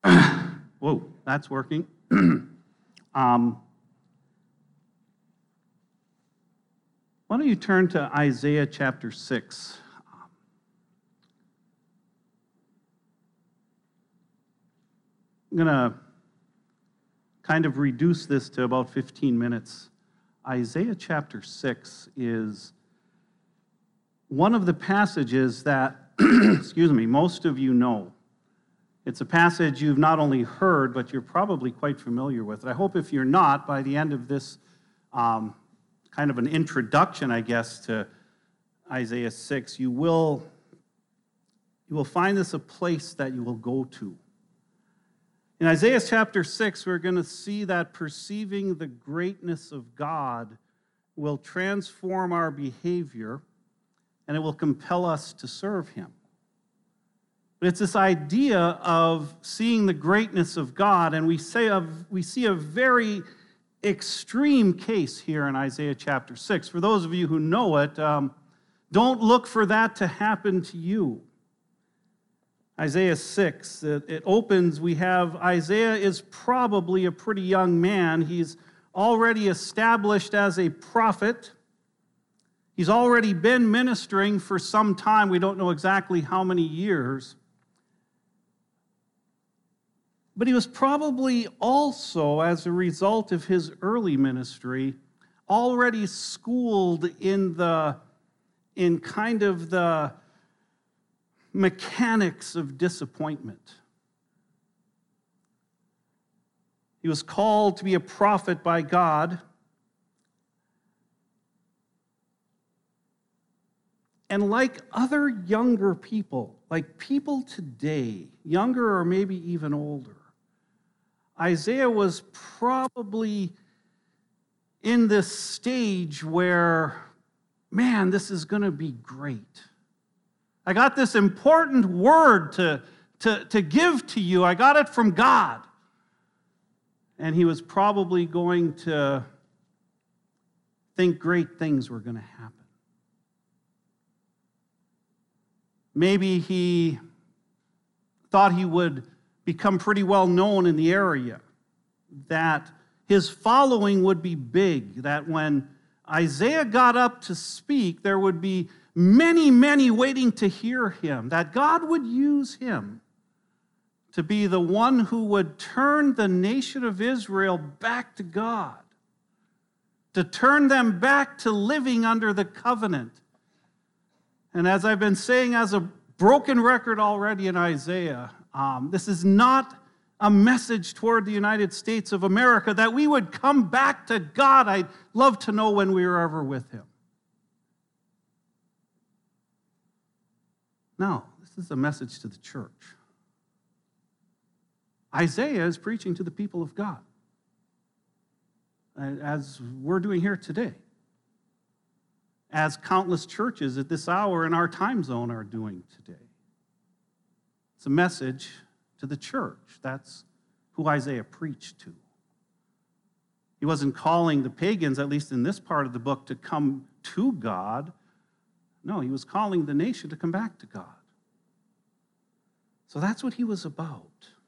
Whoa, that's working. Why don't you turn to Isaiah chapter 6? I'm going to kind of reduce this to about 15 minutes. Isaiah chapter 6 is one of the passages that, most of you know. It's a passage you've not only heard, but you're probably quite familiar with. I hope if you're not, by the end of this kind of an introduction, I guess, to Isaiah 6, you will find this a place that you will go to. In Isaiah chapter 6, we're going to see that perceiving the greatness of God will transform our behavior, and it will compel us to serve Him. But it's this idea of seeing the greatness of God, and we see a very extreme case here in Isaiah chapter 6. For those of you who know it, don't look for that to happen to you. Isaiah 6, it opens, we have Isaiah is probably a pretty young man. He's already established as a prophet. He's already been ministering for some time. We don't know exactly how many years. But he was probably also, as a result of his early ministry, already schooled in kind of the mechanics of disappointment. He was called to be a prophet by God. And like other younger people, like people today, younger or maybe even older, Isaiah was probably in this stage where, man, this is going to be great. I got this important word to give to you. I got it from God. And he was probably going to think great things were going to happen. Maybe he thought he would become pretty well known in the area, that his following would be big, that when Isaiah got up to speak, there would be many, many waiting to hear him, that God would use him to be the one who would turn the nation of Israel back to God, to turn them back to living under the covenant. And as I've been saying as a broken record already in Isaiah, this is not a message toward the United States of America that we would come back to God. I'd love to know when we were ever with Him. No, this is a message to the church. Isaiah is preaching to the people of God, as we're doing here today, as countless churches at this hour in our time zone are doing today. It's a message to the church. That's who Isaiah preached to. He wasn't calling the pagans, at least in this part of the book, to come to God. No, he was calling the nation to come back to God. So that's what he was about.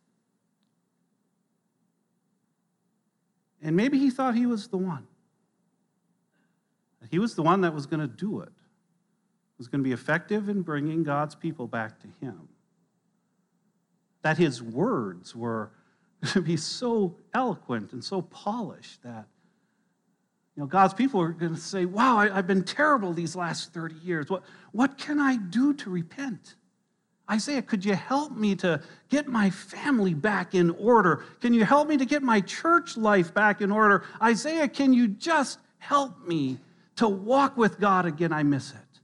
And maybe he thought he was the one. He was the one that was going to do it. Was going to be effective in bringing God's people back to him. That his words were going to be so eloquent and so polished that God's people are going to say, wow, I've been terrible these last 30 years. What can I do to repent? Isaiah, could you help me to get my family back in order? Can you help me to get my church life back in order? Isaiah, can you just help me to walk with God again? I miss it.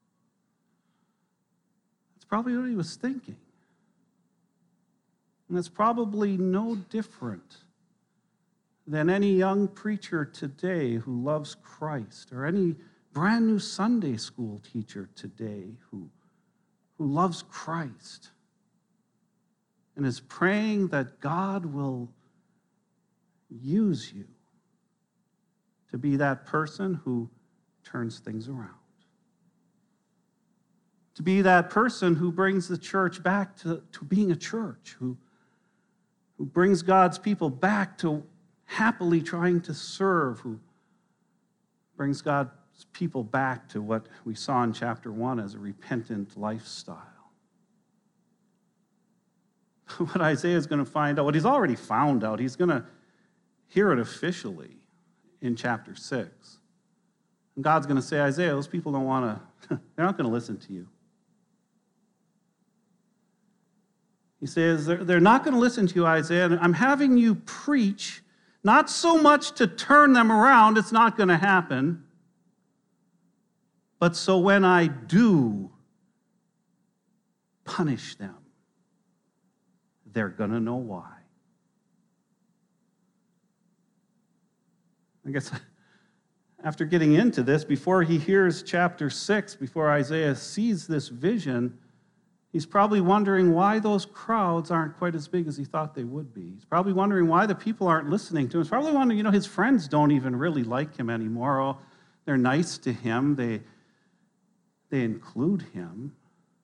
That's probably what he was thinking. And it's probably no different than any young preacher today who loves Christ, or any brand new Sunday school teacher today who loves Christ and is praying that God will use you to be that person who turns things around, to be that person who brings the church back to being a church, who who brings God's people back to happily trying to serve, who brings God's people back to what we saw in chapter 1 as a repentant lifestyle. What Isaiah is going to find out, what he's already found out, he's going to hear it officially in chapter 6. And God's going to say, Isaiah, those people don't want to, they're not going to listen to you. He says, they're not going to listen to you, Isaiah. I'm having you preach, not so much to turn them around, it's not going to happen, but so when I do punish them, they're going to know why. I guess after getting into this, before he hears chapter 6, before Isaiah sees this vision, he's probably wondering why those crowds aren't quite as big as he thought they would be. He's probably wondering why the people aren't listening to him. He's probably wondering, his friends don't even really like him anymore. Oh, they're nice to him. They include him.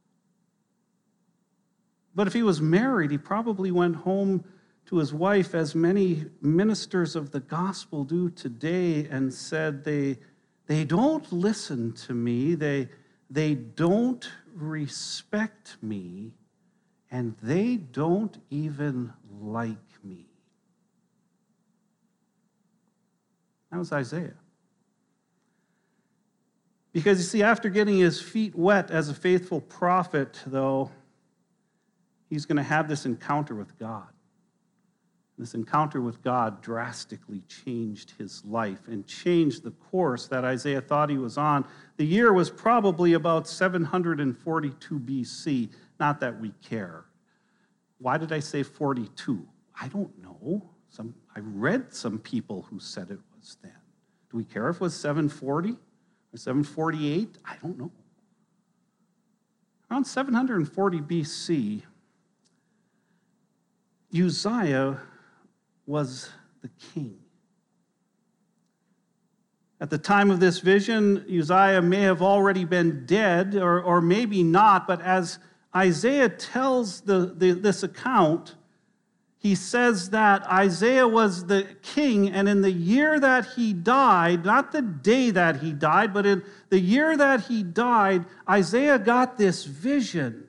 But if he was married, he probably went home to his wife, as many ministers of the gospel do today, and said, they don't listen to me, they don't respect me, and they don't even like me. That was Isaiah. Because you see, after getting his feet wet as a faithful prophet, though, he's going to have this encounter with God. This encounter with God drastically changed his life and changed the course that Isaiah thought he was on. The year was probably about 742 BC. Not that we care. Why did I say 42? I don't know. I read some people who said it was then. Do we care if it was 740 or 748? I don't know. Around 740 BC, Uzziah was the king. At the time of this vision, Uzziah may have already been dead, or maybe not, but as Isaiah tells this account, he says that Isaiah was the king, and in the year that he died, not the day that he died, but in the year that he died, Isaiah got this vision.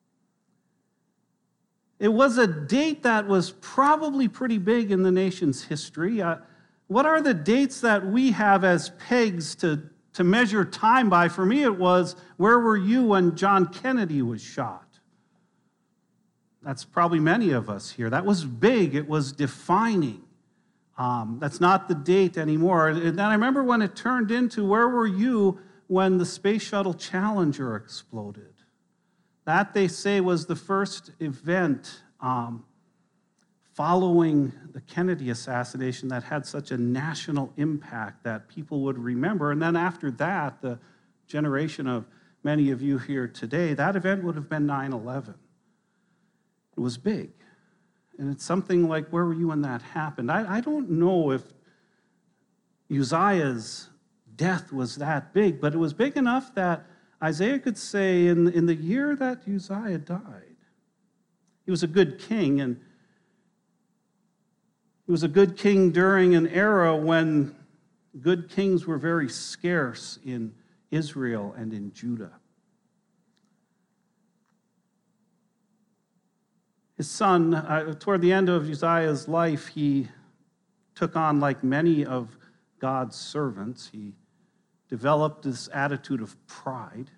It was a date that was probably pretty big in the nation's history. What are the dates that we have as pegs to measure time by? For me, it was, where were you when John Kennedy was shot? That's probably many of us here. That was big. It was defining. That's not the date anymore. And then I remember when it turned into, where were you when the Space Shuttle Challenger exploded? That, they say, was the first event following the Kennedy assassination that had such a national impact that people would remember. And then after that, the generation of many of you here today, that event would have been 9/11. It was big. And it's something like, where were you when that happened? I don't know if Uzziah's death was that big, but it was big enough that Isaiah could say, in the year that Uzziah died, he was a good king, and he was a good king during an era when good kings were very scarce in Israel and in Judah. His son, toward the end of Uzziah's life, he took on, like many of God's servants, he developed this attitude of pride.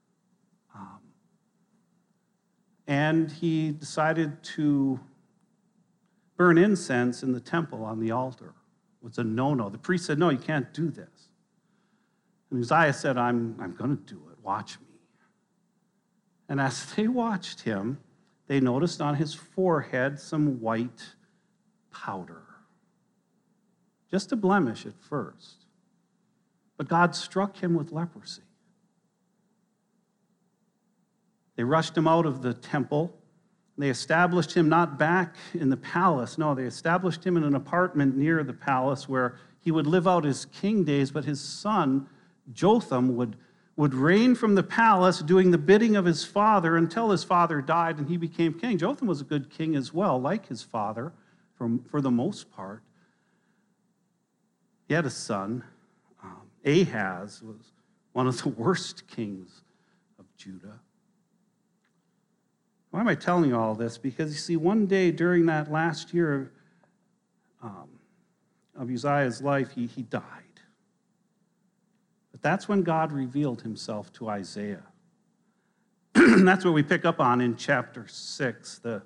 And he decided to burn incense in the temple on the altar. It was a no-no. The priest said, no, you can't do this. And Uzziah said, I'm going to do it. Watch me. And as they watched him, they noticed on his forehead some white powder. Just a blemish at first. But God struck him with leprosy. They rushed him out of the temple. They established him not back in the palace. No, they established him in an apartment near the palace where he would live out his king days, but his son, Jotham, would would reign from the palace doing the bidding of his father until his father died and he became king. Jotham was a good king as well, like his father, for the most part. He had a son. Ahaz was one of the worst kings of Judah. Why am I telling you all this? Because you see, one day during that last year of Uzziah's life, he died. But that's when God revealed himself to Isaiah. That's what we pick up on in chapter 6. The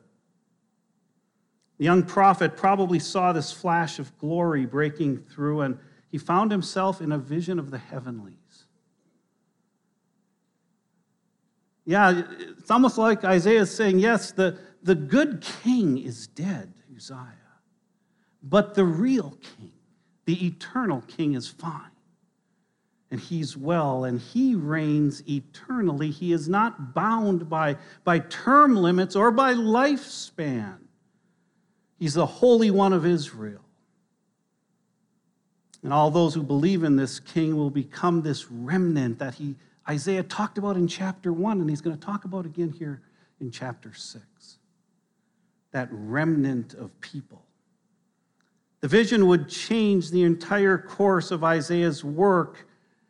young prophet probably saw this flash of glory breaking through, and he found himself in a vision of the heavenlies. Yeah, it's almost like Isaiah is saying, yes, the good king is dead, Uzziah, but the real king, the eternal king, is fine. And he's well, and he reigns eternally. He is not bound by term limits or by lifespan. He's the Holy One of Israel. And all those who believe in this king will become this remnant that Isaiah talked about in chapter 1, and he's going to talk about again here in chapter 6. That remnant of people. The vision would change the entire course of Isaiah's work.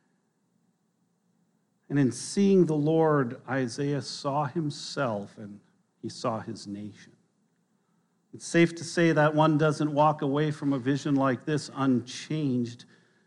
And in seeing the Lord, Isaiah saw himself and he saw his nation. It's safe to say that one doesn't walk away from a vision like this unchanged.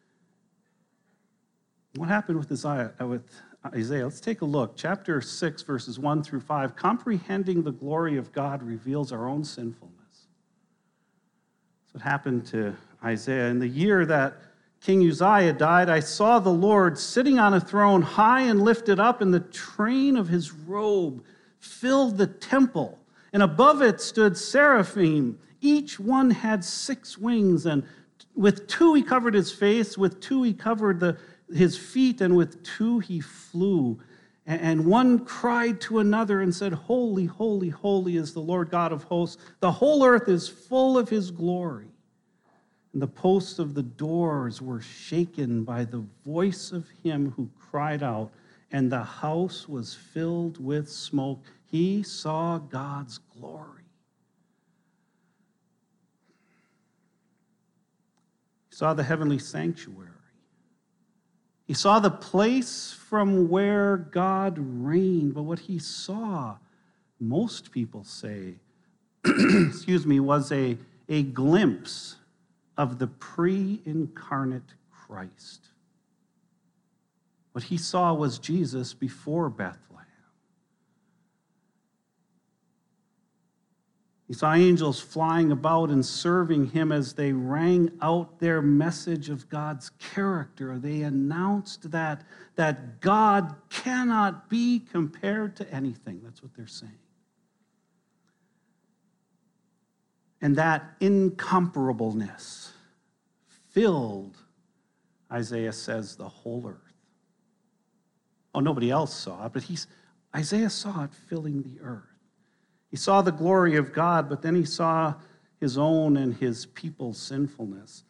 What happened with Isaiah? Let's take a look. Chapter 6, verses 1 through 5. Comprehending the glory of God reveals our own sinfulness. That's what happened to Isaiah. In the year that King Uzziah died, I saw the Lord sitting on a throne high and lifted up, and the train of his robe filled the temple. And above it stood seraphim. Each one had 6 wings, and with 2 he covered his face, with 2 he covered his feet, and with 2 he flew. And one cried to another and said, Holy, holy, holy is the Lord God of hosts. The whole earth is full of his glory. And the posts of the doors were shaken by the voice of him who cried out, and the house was filled with smoke. He saw God's glory. He saw the heavenly sanctuary. He saw the place from where God reigned. But what he saw, most people say, was a glimpse of the pre-incarnate Christ. What he saw was Jesus before Bethlehem. He saw angels flying about and serving him as they rang out their message of God's character. They announced that God cannot be compared to anything. That's what they're saying. And that incomparableness filled, Isaiah says, the whole earth. Oh, nobody else saw it, but Isaiah saw it filling the earth. He saw the glory of God, but then he saw his own and his people's sinfulness.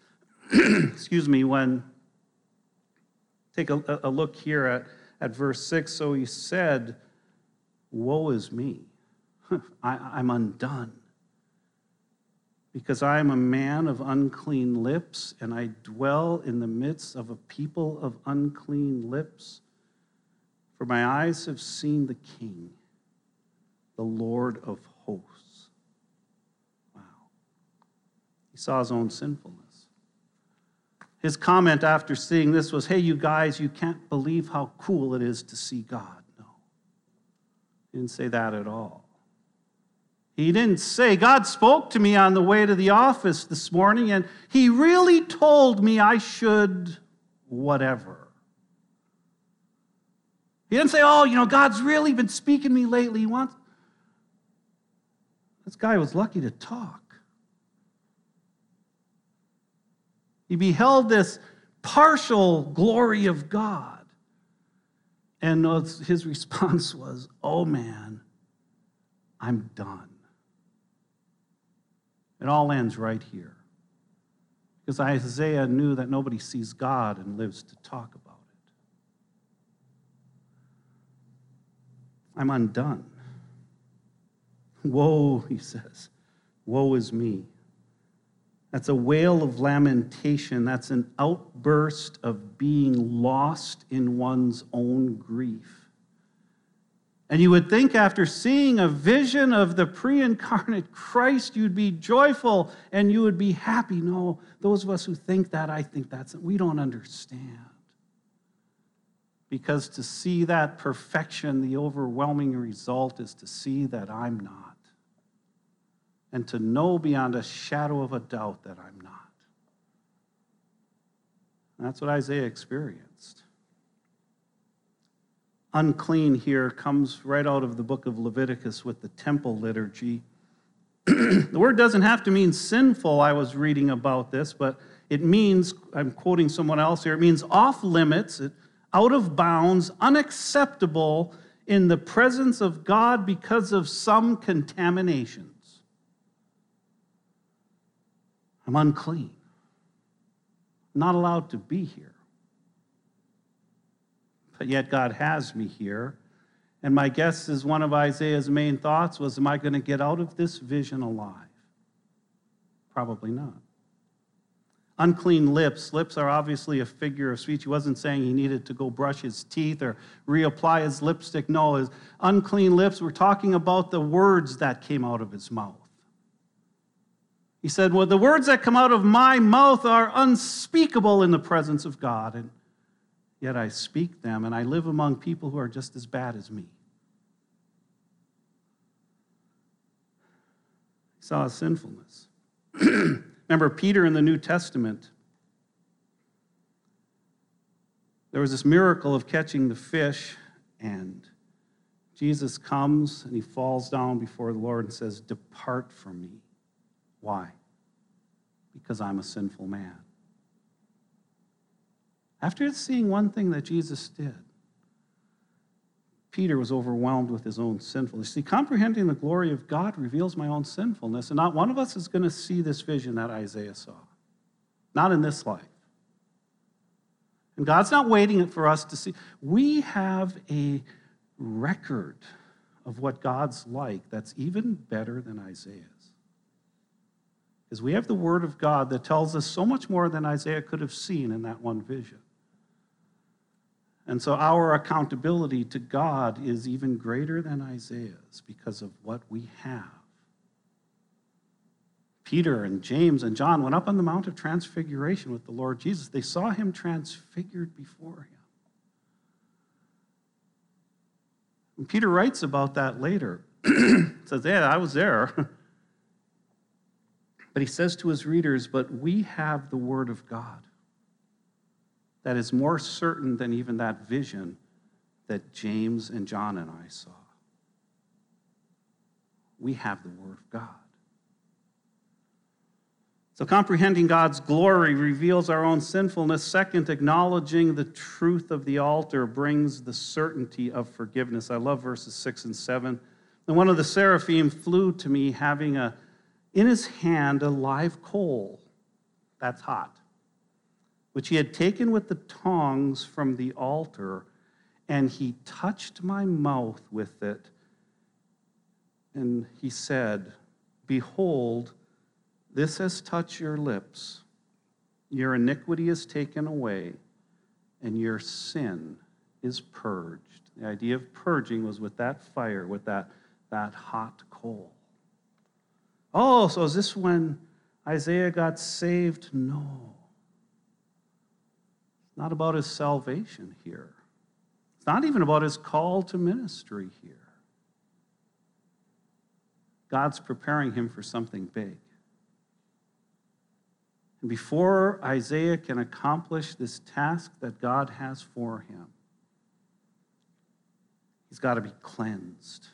Take a look here at verse 6. So he said, Woe is me, I'm undone, because I am a man of unclean lips, and I dwell in the midst of a people of unclean lips. For my eyes have seen the King, the Lord of hosts. Wow. He saw his own sinfulness. His comment after seeing this was, hey, you guys, you can't believe how cool it is to see God. No. He didn't say that at all. He didn't say, God spoke to me on the way to the office this morning, and he really told me I should whatever. He didn't say, God's really been speaking to me lately. This guy was lucky to talk. He beheld this partial glory of God. And his response was, oh man, I'm done. It all ends right here. Because Isaiah knew that nobody sees God and lives to talk about it. I'm undone. Woe, he says. Woe is me. That's a wail of lamentation. That's an outburst of being lost in one's own grief. And you would think after seeing a vision of the pre-incarnate Christ, you'd be joyful and you would be happy. No, those of us who think that, I think we don't understand. Because to see that perfection, the overwhelming result is to see that I'm not. And to know beyond a shadow of a doubt that I'm not. And that's what Isaiah experienced. Unclean here comes right out of the book of Leviticus with the temple liturgy. The word doesn't have to mean sinful. I was reading about this, but it means, I'm quoting someone else here, it means off limits, out of bounds, unacceptable in the presence of God because of some contaminations. I'm unclean. I'm not allowed to be here. But yet God has me here. And my guess is one of Isaiah's main thoughts was, am I going to get out of this vision alive? Probably not. Unclean lips. Lips are obviously a figure of speech. He wasn't saying he needed to go brush his teeth or reapply his lipstick. No, his unclean lips, we're talking about the words that came out of his mouth. He said, well, the words that come out of my mouth are unspeakable in the presence of God. And yet I speak them, and I live among people who are just as bad as me. He saw his sinfulness. Remember Peter in the New Testament. There was this miracle of catching the fish, and Jesus comes, and he falls down before the Lord and says, "Depart from me." Why? Because I'm a sinful man. After seeing one thing that Jesus did, Peter was overwhelmed with his own sinfulness. See, comprehending the glory of God reveals my own sinfulness, and not one of us is going to see this vision that Isaiah saw. Not in this life. And God's not waiting for us to see. We have a record of what God's like that's even better than Isaiah's. Because we have the Word of God that tells us so much more than Isaiah could have seen in that one vision. And so our accountability to God is even greater than Isaiah's because of what we have. Peter and James and John went up on the Mount of Transfiguration with the Lord Jesus. They saw him transfigured before him. And Peter writes about that later. He says, yeah, I was there. But he says to his readers, but we have the Word of God that is more certain than even that vision that James and John and I saw. We have the Word of God. So comprehending God's glory reveals our own sinfulness. Second, acknowledging the truth of the altar brings the certainty of forgiveness. I love verses 6 and 7. And one of the seraphim flew to me, having in his hand a live coal, that's hot, which he had taken with the tongs from the altar, and he touched my mouth with it. And he said, behold, this has touched your lips. Your iniquity is taken away, and your sin is purged. The idea of purging was with that fire, with that hot coal. Oh, so is this when Isaiah got saved? No. It's not about his salvation here. It's not even about his call to ministry here. God's preparing him for something big. And before Isaiah can accomplish this task that God has for him, he's got to be cleansed.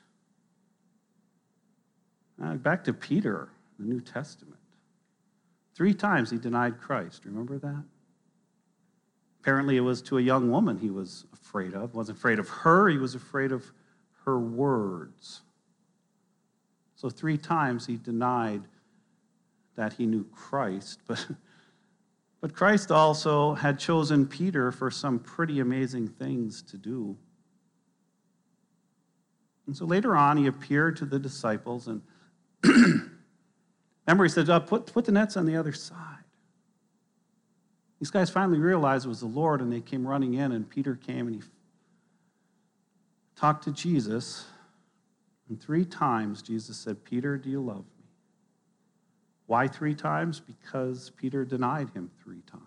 Back to Peter, the New Testament. 3 times he denied Christ. Remember that? Apparently it was to a young woman he was afraid of. He wasn't afraid of her, he was afraid of her words. So 3 times he denied that he knew Christ. But Christ also had chosen Peter for some pretty amazing things to do. And so later on, he appeared to the disciples, and remember, he said, put the nets on the other side. These guys finally realized it was the Lord, and they came running in, and Peter came, and he talked to Jesus, and 3 times Jesus said, Peter, do you love me? Why 3 times? Because Peter denied him 3 times.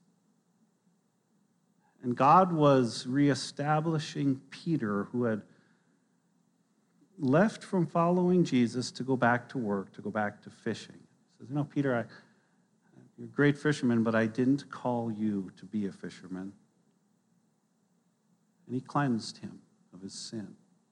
And God was reestablishing Peter, who had left from following Jesus to go back to work, to go back to fishing. He says, Peter, you're a great fisherman, but I didn't call you to be a fisherman. And he cleansed him of his sin.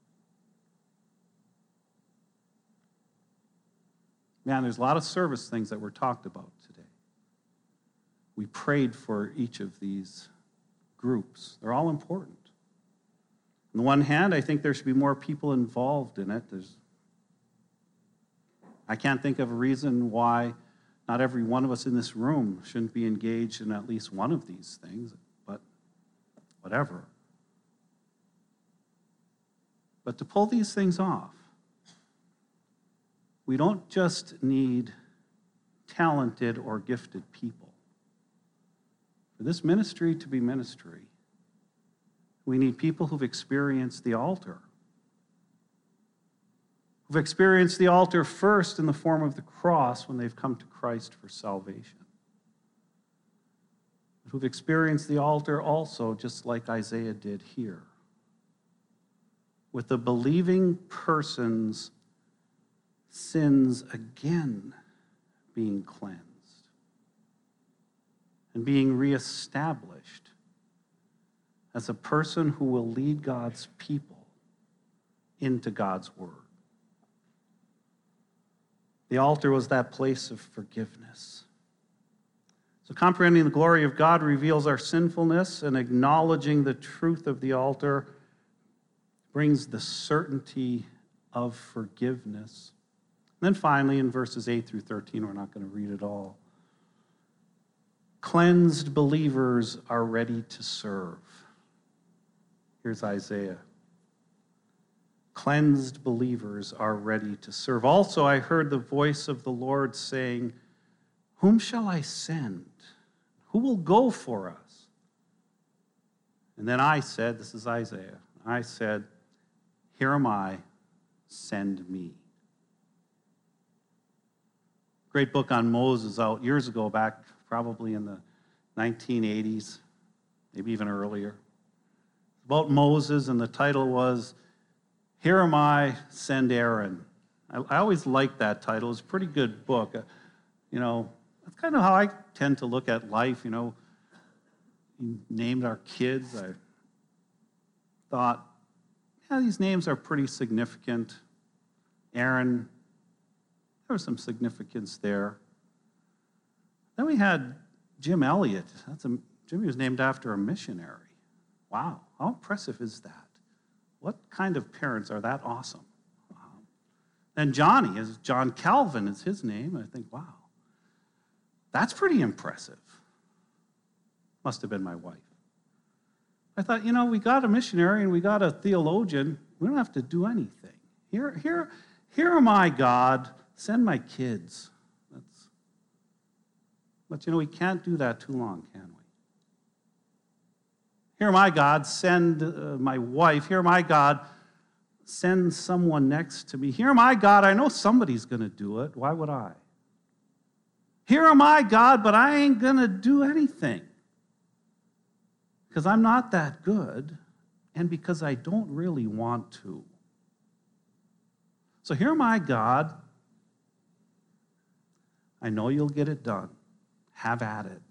Man, there's a lot of service things that were talked about today. We prayed for each of these groups. They're all important. On the one hand, I think there should be more people involved in it. I can't think of a reason why not every one of us in this room shouldn't be engaged in at least one of these things, but whatever. But to pull these things off, we don't just need talented or gifted people. For this ministry to be ministry, we need people who've experienced the altar. Who've experienced the altar first in the form of the cross when they've come to Christ for salvation. Who've experienced the altar also, just like Isaiah did here, with the believing person's sins again being cleansed and being reestablished as a person who will lead God's people into God's word. The altar was that place of forgiveness. So comprehending the glory of God reveals our sinfulness, and acknowledging the truth of the altar brings the certainty of forgiveness. And then finally, in verses 8 through 13, we're not going to read it all. Cleansed believers are ready to serve. Here's Isaiah. Cleansed believers are ready to serve. Also, I heard the voice of the Lord saying, whom shall I send? Who will go for us? And then I said, this is Isaiah, I said, here am I, send me. Great book on Moses out years ago, back probably in the 1980s, maybe even earlier. About Moses, and the title was, Here Am I, Send Aaron. I always liked that title. It's a pretty good book. That's kind of how I tend to look at life. We named our kids. I thought, these names are pretty significant. Aaron, there was some significance there. Then we had Jim Elliot. Jimmy was named after a missionary. Wow, how impressive is that? What kind of parents are that awesome? And Johnny, is John Calvin is his name. I think, wow, that's pretty impressive. Must have been my wife. I thought, we got a missionary and we got a theologian. We don't have to do anything. Here am I, God. Send my kids. But we can't do that too long, can we? Here am I, God. Send my wife. Here am I, God. Send someone next to me. Here am I, God. I know somebody's going to do it. Why would I? Here am I, God, but I ain't going to do anything. Because I'm not that good, and because I don't really want to. So here am I, God. I know you'll get it done. Have at it.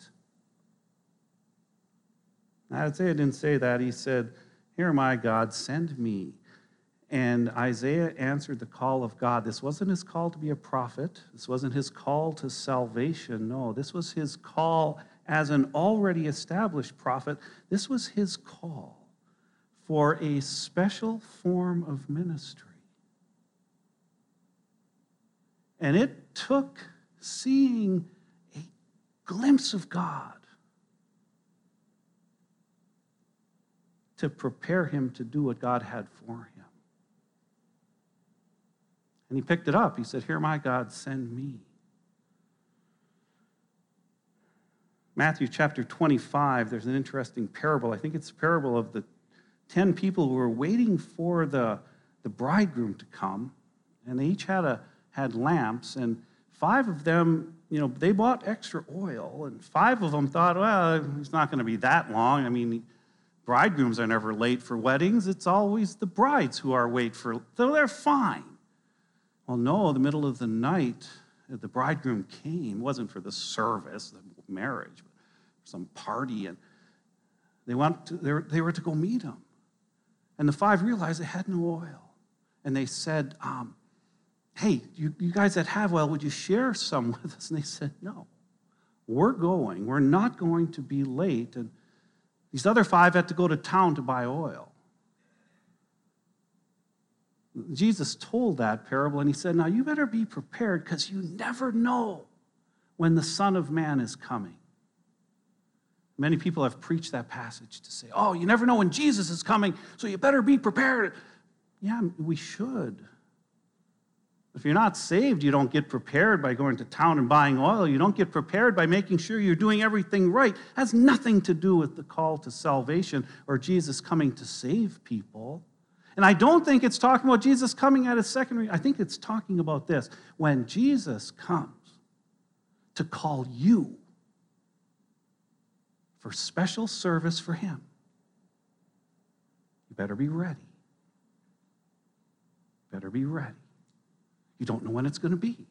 Isaiah didn't say that. He said, here am I, God, send me. And Isaiah answered the call of God. This wasn't his call to be a prophet. This wasn't his call to salvation. No, this was his call as an already established prophet. This was his call for a special form of ministry. And it took seeing a glimpse of God to prepare him to do what God had for him. And he picked it up. He said, "Here, my God, send me." Matthew chapter 25, there's an interesting parable. I think it's a parable of the 10 people who were waiting for the bridegroom to come, and they each had lamps, and 5 of them, they bought extra oil, and 5 of them thought, well, it's not going to be that long. I mean, bridegrooms are never late for weddings. It's always the brides who are so they're fine. Well, no, the middle of the night, the bridegroom came. It wasn't for the service, the marriage, but for some party, and they were to go meet him. And the 5 realized they had no oil. And they said, hey, you guys that have oil, would you share some with us? And they said, no, we're going. We're not going to be late. And these other 5 had to go to town to buy oil. Jesus told that parable, and he said, now you better be prepared because you never know when the Son of Man is coming. Many people have preached that passage to say, oh, you never know when Jesus is coming, so you better be prepared. Yeah, we should. If you're not saved, you don't get prepared by going to town and buying oil. You don't get prepared by making sure you're doing everything right. It has nothing to do with the call to salvation or Jesus coming to save people. And I don't think it's talking about Jesus coming at his second return. I think it's talking about this. When Jesus comes to call you for special service for him, you better be ready. Better be ready. You don't know when it's going to be.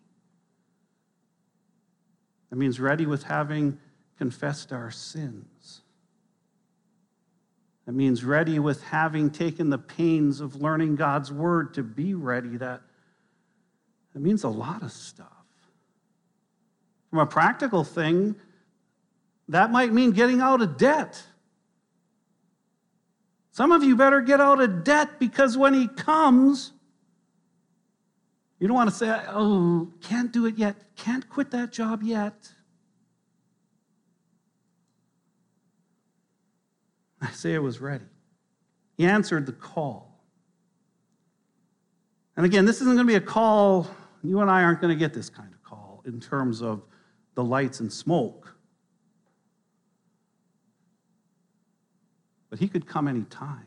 That means ready with having confessed our sins. That means ready with having taken the pains of learning God's word to be ready. That means a lot of stuff. From a practical thing, that might mean getting out of debt. Some of you better get out of debt because when he comes, you don't want to say, oh, can't do it yet, can't quit that job yet. Isaiah was ready. He answered the call. And again, this isn't going to be a call, you and I aren't going to get this kind of call in terms of the lights and smoke. But he could come any time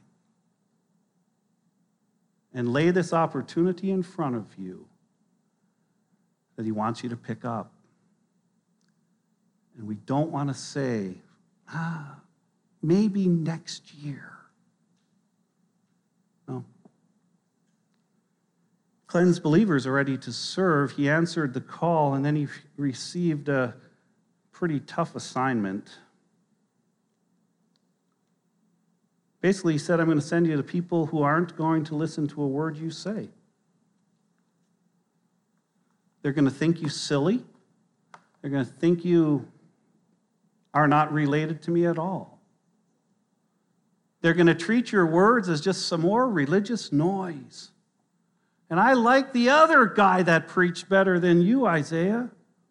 and lay this opportunity in front of you that he wants you to pick up. And we don't want to say, maybe next year. No. Cleansed believers are ready to serve. He answered the call, and then he received a pretty tough assignment. Basically, he said, I'm going to send you to people who aren't going to listen to a word you say. They're going to think you silly. They're going to think you are not related to me at all. They're going to treat your words as just some more religious noise. And I like the other guy that preached better than you, Isaiah.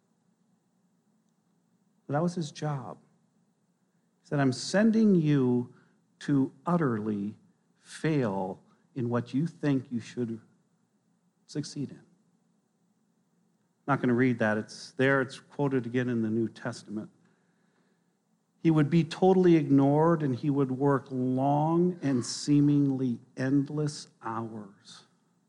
But that was his job. He said, I'm sending you to utterly fail in what you think you should succeed in. I'm not going to read that. It's there. It's quoted again in the New Testament. He would be totally ignored, and he would work long and seemingly endless hours.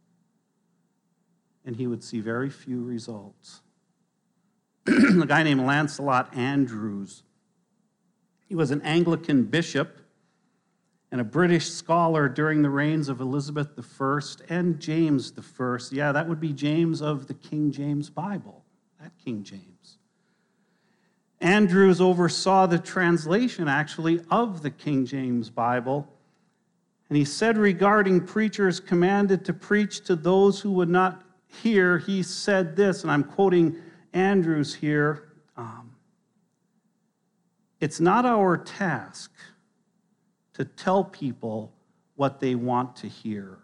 And he would see very few results. A guy named Lancelot Andrewes. He was an Anglican bishop and a British scholar during the reigns of Elizabeth I and James I. Yeah, that would be James of the King James Bible, that King James. Andrewes oversaw the translation, actually, of the King James Bible. And he said regarding preachers commanded to preach to those who would not hear, he said this, and I'm quoting Andrewes here, it's not our task to tell people what they want to hear.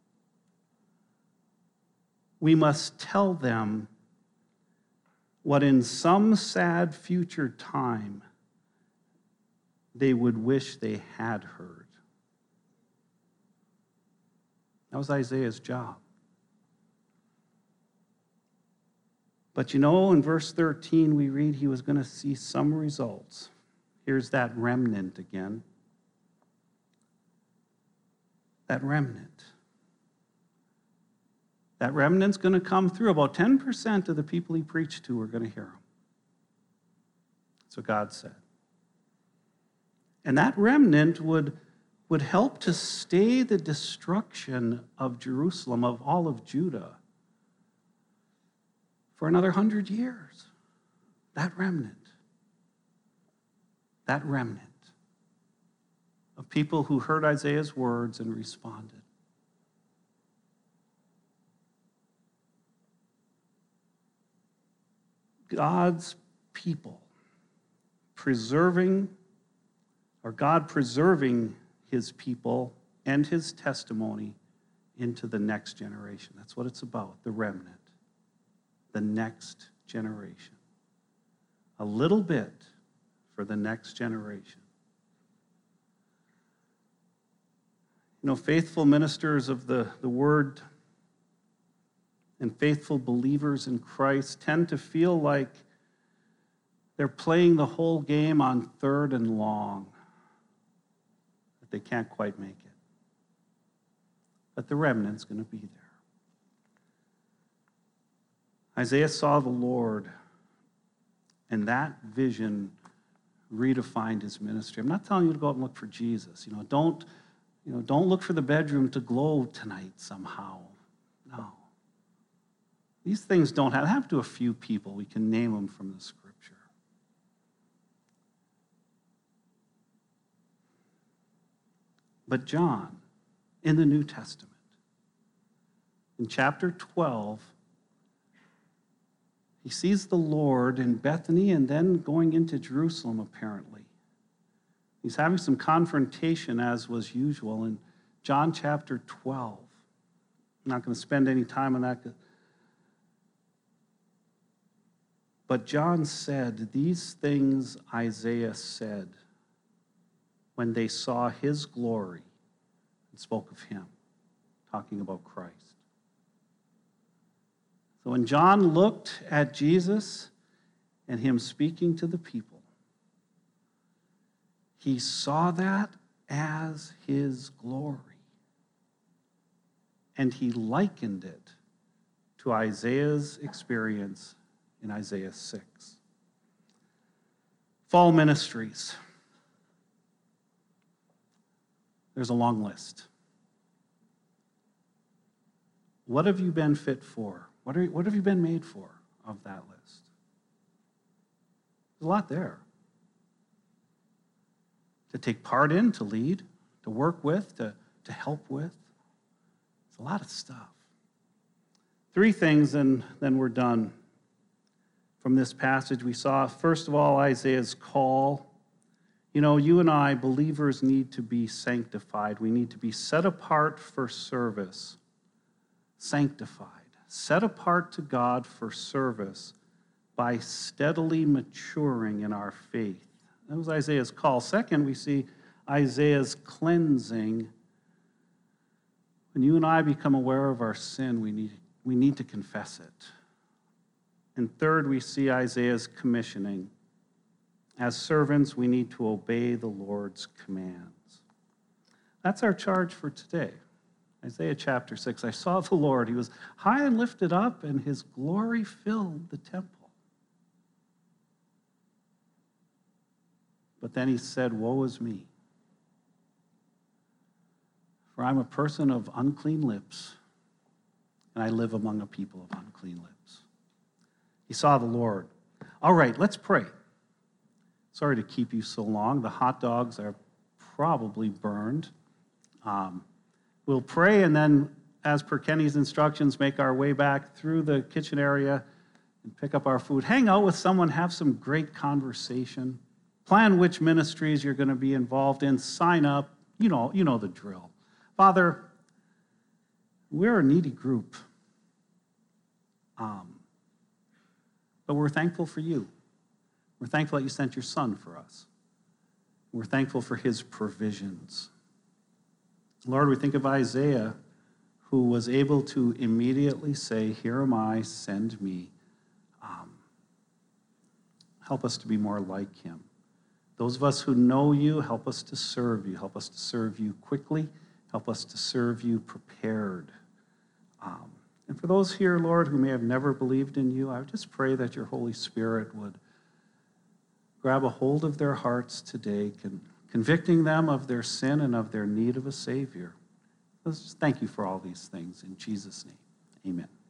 We must tell them what in some sad future time they would wish they had heard. That was Isaiah's job. But in verse 13, we read he was going to see some results. Here's that remnant again. That remnant. That remnant's going to come through. About 10% of the people he preached to are going to hear him. That's what God said. And that remnant would help to stay the destruction of Jerusalem, of all of Judah, for another 100 years. That remnant of people who heard Isaiah's words and responded. God's people God preserving his people and his testimony into the next generation. That's what it's about, the remnant, the next generation. A little bit for the next generation. Faithful ministers of the word and faithful believers in Christ tend to feel like they're playing the whole game on third and long, that they can't quite make it. But the remnant's going to be there. Isaiah saw the Lord, and that vision redefined his ministry. I'm not telling you to go out and look for Jesus. Don't look for the bedroom to glow tonight somehow. No. These things don't have to a few people. We can name them from the Scripture. But John, in the New Testament, in chapter 12, he sees the Lord in Bethany and then going into Jerusalem, apparently. He's having some confrontation, as was usual, in John chapter 12. I'm not going to spend any time on that. But John said, these things Isaiah said when they saw his glory and spoke of him, talking about Christ. So when John looked at Jesus and him speaking to the people, he saw that as his glory. And he likened it to Isaiah's experience in Isaiah 6. Fall ministries. There's a long list. What have you been fit for? What have you been made for of that list? There's a lot there. To take part in, to lead, to work with, to help with. It's a lot of stuff. 3 things, and then we're done. From this passage, we saw, first of all, Isaiah's call. You and I, believers, need to be sanctified. We need to be set apart for service. Sanctified. Set apart to God for service by steadily maturing in our faith. That was Isaiah's call. Second, we see Isaiah's cleansing. When you and I become aware of our sin, we need to confess it. And third, we see Isaiah's commissioning. As servants, we need to obey the Lord's commands. That's our charge for today. Isaiah chapter 6. I saw the Lord. He was high and lifted up, and his glory filled the temple. But then he said, woe is me, for I'm a person of unclean lips, and I live among a people of unclean lips. He saw the Lord. All right, let's pray. Sorry to keep you so long. The hot dogs are probably burned. We'll pray, and then, as per Kenny's instructions, make our way back through the kitchen area and pick up our food. Hang out with someone, have some great conversation. Plan which ministries you're going to be involved in. Sign up. You know the drill. Father, we're a needy group. But we're thankful for you. We're thankful that you sent your son for us. We're thankful for his provisions. Lord, we think of Isaiah, who was able to immediately say, here am I, send me. help us to be more like him. Those of us who know you, help us to serve you. Help us to serve you quickly. Help us to serve you prepared. And for those here, Lord, who may have never believed in you, I just pray that your Holy Spirit would grab a hold of their hearts today, convicting them of their sin and of their need of a Savior. Let's just thank you for all these things. In Jesus' name, amen.